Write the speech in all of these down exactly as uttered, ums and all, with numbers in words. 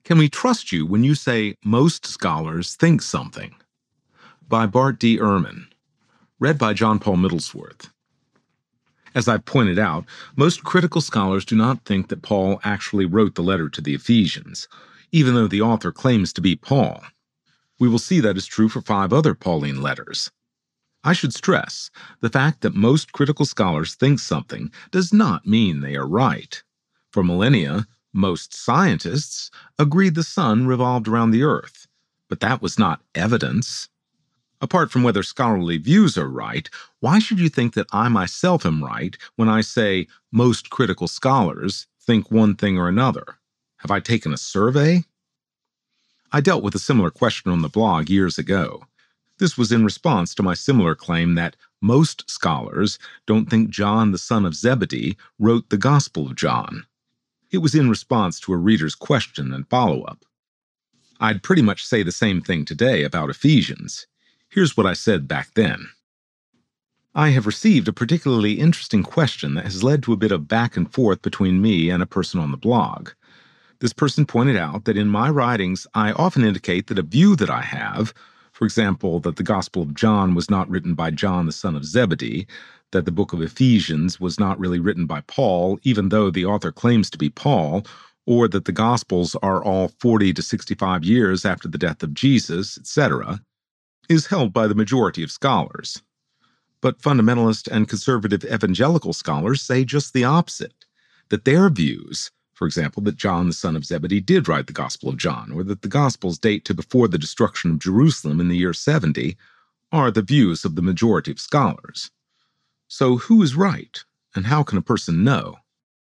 Can we trust you when you say most scholars think something? By Bart D. Ehrman. Read by John Paul Middlesworth. As I've pointed out, most critical scholars do not think that Paul actually wrote the letter to the Ephesians, even though the author claims to be Paul. We will see that is true for five other Pauline letters. I should stress, the fact that most critical scholars think something does not mean they are right. For millennia, most scientists agreed the sun revolved around the earth, but that was not evidence. Apart from whether scholarly views are right, why should you think that I myself am right when I say most critical scholars think one thing or another? Have I taken a survey? I dealt with a similar question on the blog years ago. This was in response to my similar claim that most scholars don't think John the son of Zebedee wrote the Gospel of John. It was in response to a reader's question and follow-up. I'd pretty much say the same thing today about Ephesians. Here's what I said back then. I have received a particularly interesting question that has led to a bit of back and forth between me and a person on the blog. This person pointed out that in my writings I often indicate that a view that I have, for example, that the Gospel of John was not written by John the son of Zebedee, that the book of Ephesians was not really written by Paul, even though the author claims to be Paul, or that the Gospels are all forty to sixty-five years after the death of Jesus, et cetera, is held by the majority of scholars. But fundamentalist and conservative evangelical scholars say just the opposite, that their views, for example, that John the son of Zebedee did write the Gospel of John, or that the Gospels date to before the destruction of Jerusalem in the year seventy, are the views of the majority of scholars. So who is right, and how can a person know?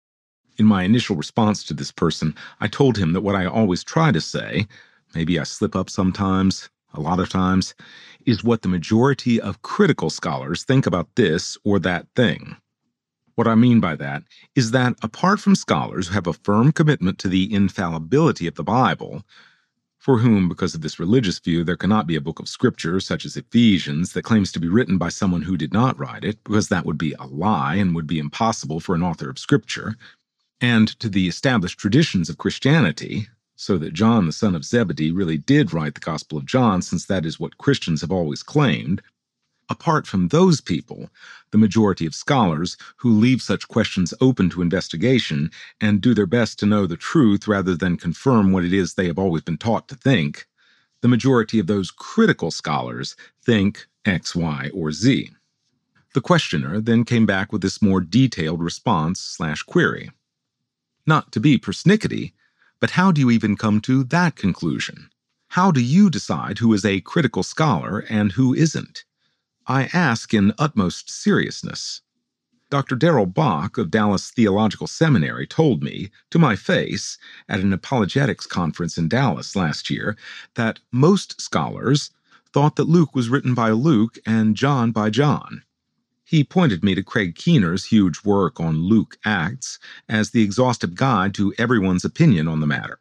In my initial response to this person, I told him that what I always try to say, maybe I slip up sometimes, a lot of times, is what the majority of critical scholars think about this or that thing. What I mean by that is that apart from scholars who have a firm commitment to the infallibility of the Bible, for whom, because of this religious view, there cannot be a book of Scripture, such as Ephesians, that claims to be written by someone who did not write it, because that would be a lie and would be impossible for an author of Scripture, and to the established traditions of Christianity, so that John the son of Zebedee really did write the Gospel of John, since that is what Christians have always claimed. Apart from those people, the majority of scholars who leave such questions open to investigation and do their best to know the truth rather than confirm what it is they have always been taught to think, the majority of those critical scholars think X, Y, or Z. The questioner then came back with this more detailed response slash query. Not to be persnickety, but how do you even come to that conclusion? How do you decide who is a critical scholar and who isn't? I ask in utmost seriousness. Doctor Darrell Bock of Dallas Theological Seminary told me, to my face, at an apologetics conference in Dallas last year, that most scholars thought that Luke was written by Luke and John by John. He pointed me to Craig Keener's huge work on Luke Acts as the exhaustive guide to everyone's opinion on the matter.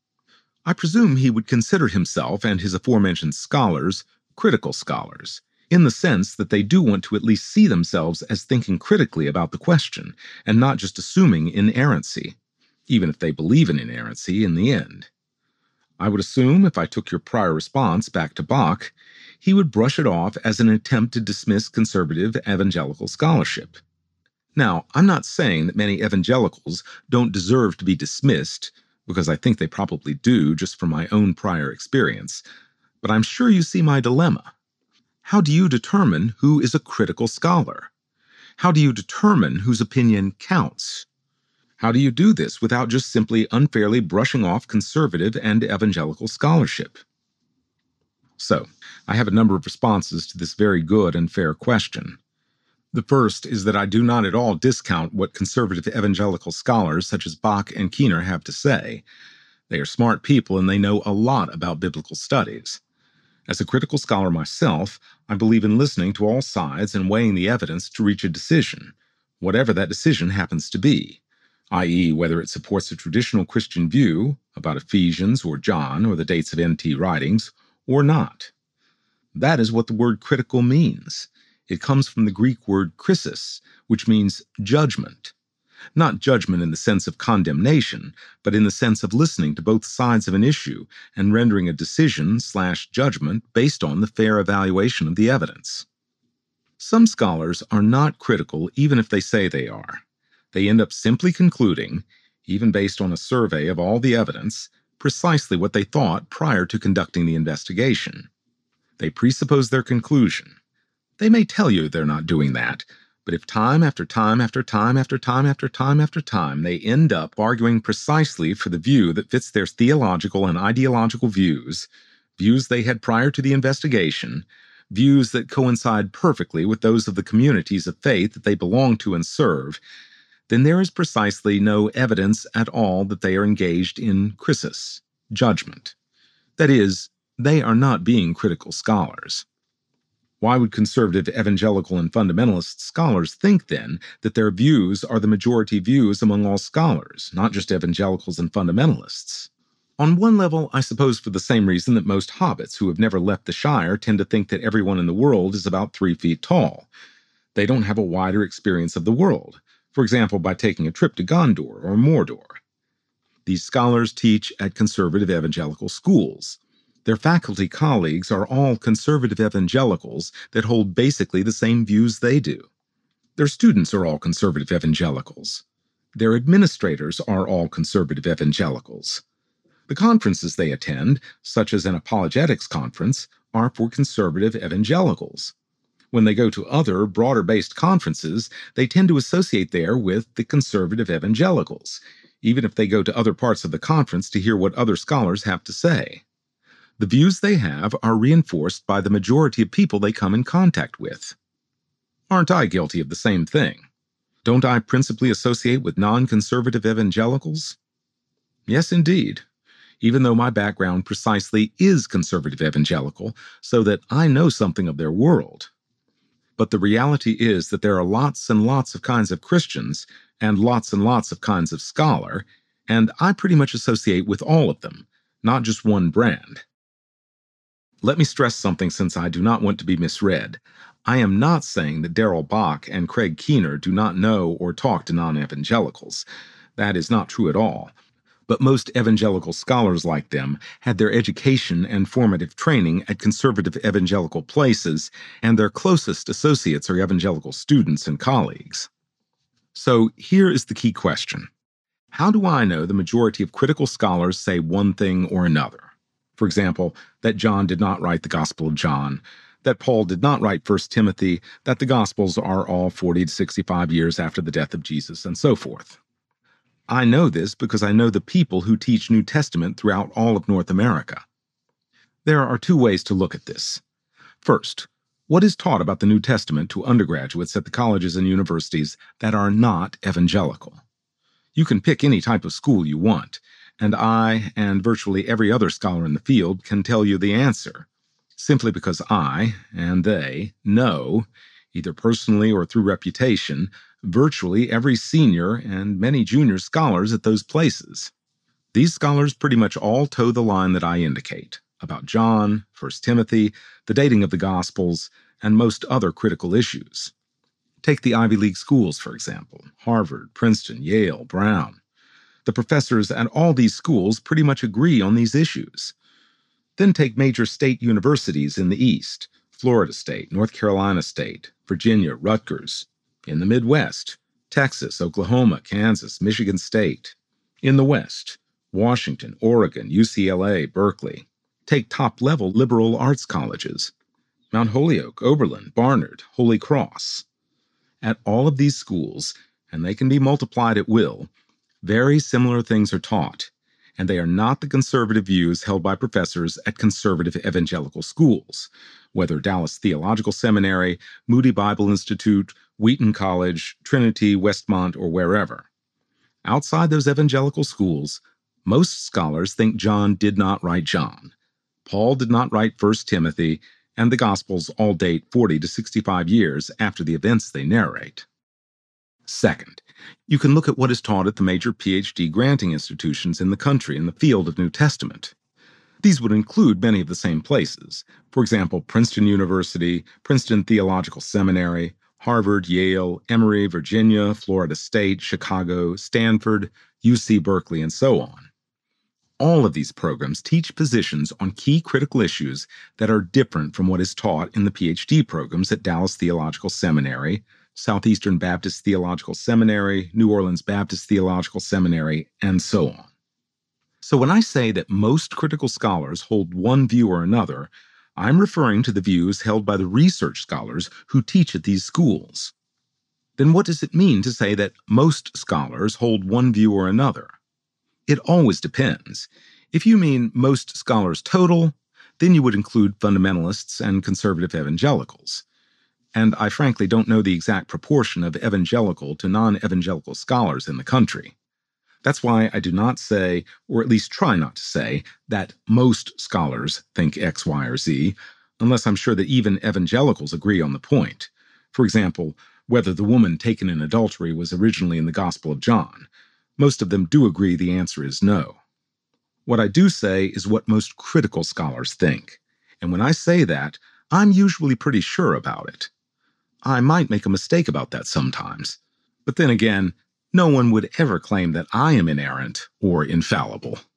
I presume he would consider himself and his aforementioned scholars critical scholars, in the sense that they do want to at least see themselves as thinking critically about the question, and not just assuming inerrancy, even if they believe in inerrancy in the end. I would assume, if I took your prior response back to Bach, he would brush it off as an attempt to dismiss conservative evangelical scholarship. Now, I'm not saying that many evangelicals don't deserve to be dismissed, because I think they probably do, just from my own prior experience, but I'm sure you see my dilemma. How do you determine who is a critical scholar? How do you determine whose opinion counts? How do you do this without just simply unfairly brushing off conservative and evangelical scholarship? So, I have a number of responses to this very good and fair question. The first is that I do not at all discount what conservative evangelical scholars such as Bach and Keener have to say. They are smart people and they know a lot about biblical studies. As a critical scholar myself, I believe in listening to all sides and weighing the evidence to reach a decision, whatever that decision happens to be, that is, whether it supports a traditional Christian view about Ephesians or John or the dates of N T writings, or not. That is what the word critical means. It comes from the Greek word krisis, which means judgment. Not judgment in the sense of condemnation, but in the sense of listening to both sides of an issue and rendering a decision slash judgment based on the fair evaluation of the evidence. Some scholars are not critical even if they say they are. They end up simply concluding, even based on a survey of all the evidence, precisely what they thought prior to conducting the investigation. They presuppose their conclusion. They may tell you they're not doing that, but if time after time after time after time after time after time they end up arguing precisely for the view that fits their theological and ideological views, views they had prior to the investigation, views that coincide perfectly with those of the communities of faith that they belong to and serve, then there is precisely no evidence at all that they are engaged in krisis, judgment. That is, they are not being critical scholars. Why would conservative evangelical and fundamentalist scholars think, then, that their views are the majority views among all scholars, not just evangelicals and fundamentalists? On one level, I suppose for the same reason that most hobbits who have never left the Shire tend to think that everyone in the world is about three feet tall. They don't have a wider experience of the world, for example, by taking a trip to Gondor or Mordor. These scholars teach at conservative evangelical schools. Their faculty colleagues are all conservative evangelicals that hold basically the same views they do. Their students are all conservative evangelicals. Their administrators are all conservative evangelicals. The conferences they attend, such as an apologetics conference, are for conservative evangelicals. When they go to other, broader-based conferences, they tend to associate there with the conservative evangelicals, even if they go to other parts of the conference to hear what other scholars have to say. The views they have are reinforced by the majority of people they come in contact with. Aren't I guilty of the same thing? Don't I principally associate with non-conservative evangelicals? Yes, indeed, even though my background precisely is conservative evangelical, so that I know something of their world. But the reality is that there are lots and lots of kinds of Christians and lots and lots of kinds of scholar, and I pretty much associate with all of them, not just one brand. Let me stress something since I do not want to be misread. I am not saying that Darrell Bock and Craig Keener do not know or talk to non-evangelicals. That is not true at all. But most evangelical scholars like them had their education and formative training at conservative evangelical places, and their closest associates are evangelical students and colleagues. So here is the key question. How do I know the majority of critical scholars say one thing or another? For example, that John did not write the Gospel of John, that Paul did not write First Timothy, that the Gospels are all forty to sixty-five years after the death of Jesus, and so forth. I know this because I know the people who teach New Testament throughout all of North America. There are two ways to look at this. First, what is taught about the New Testament to undergraduates at the colleges and universities that are not evangelical? You can pick any type of school you want, and I, and virtually every other scholar in the field, can tell you the answer, simply because I, and they, know, either personally or through reputation, virtually every senior and many junior scholars at those places. These scholars pretty much all toe the line that I indicate, about John, First Timothy, the dating of the Gospels, and most other critical issues. Take the Ivy League schools, for example, Harvard, Princeton, Yale, Brown. The professors at all these schools pretty much agree on these issues. Then take major state universities in the East, Florida State, North Carolina State, Virginia, Rutgers. In the Midwest, Texas, Oklahoma, Kansas, Michigan State. In the West, Washington, Oregon, U C L A, Berkeley. Take top-level liberal arts colleges, Mount Holyoke, Oberlin, Barnard, Holy Cross. At all of these schools, and they can be multiplied at will, very similar things are taught, and they are not the conservative views held by professors at conservative evangelical schools, whether Dallas Theological Seminary, Moody Bible Institute, Wheaton College, Trinity, Westmont, or wherever. Outside those evangelical schools, most scholars think John did not write John. Paul did not write First Timothy, and the Gospels all date forty to sixty-five years after the events they narrate. Second, you can look at what is taught at the major P H D granting institutions in the country in the field of New Testament. These would include many of the same places, for example, Princeton University, Princeton Theological Seminary, Harvard, Yale, Emory, Virginia, Florida State, Chicago, Stanford, U C Berkeley, and so on. All of these programs teach positions on key critical issues that are different from what is taught in the PhD programs at Dallas Theological Seminary, Southeastern Baptist Theological Seminary, New Orleans Baptist Theological Seminary, and so on. So when I say that most critical scholars hold one view or another, I'm referring to the views held by the research scholars who teach at these schools. Then what does it mean to say that most scholars hold one view or another? It always depends. If you mean most scholars total, then you would include fundamentalists and conservative evangelicals. And I frankly don't know the exact proportion of evangelical to non-evangelical scholars in the country. That's why I do not say, or at least try not to say, that most scholars think X, Y, or Z, unless I'm sure that even evangelicals agree on the point. For example, whether the woman taken in adultery was originally in the Gospel of John. Most of them do agree the answer is no. What I do say is what most critical scholars think. And when I say that, I'm usually pretty sure about it. I might make a mistake about that sometimes. But then again, no one would ever claim that I am inerrant or infallible.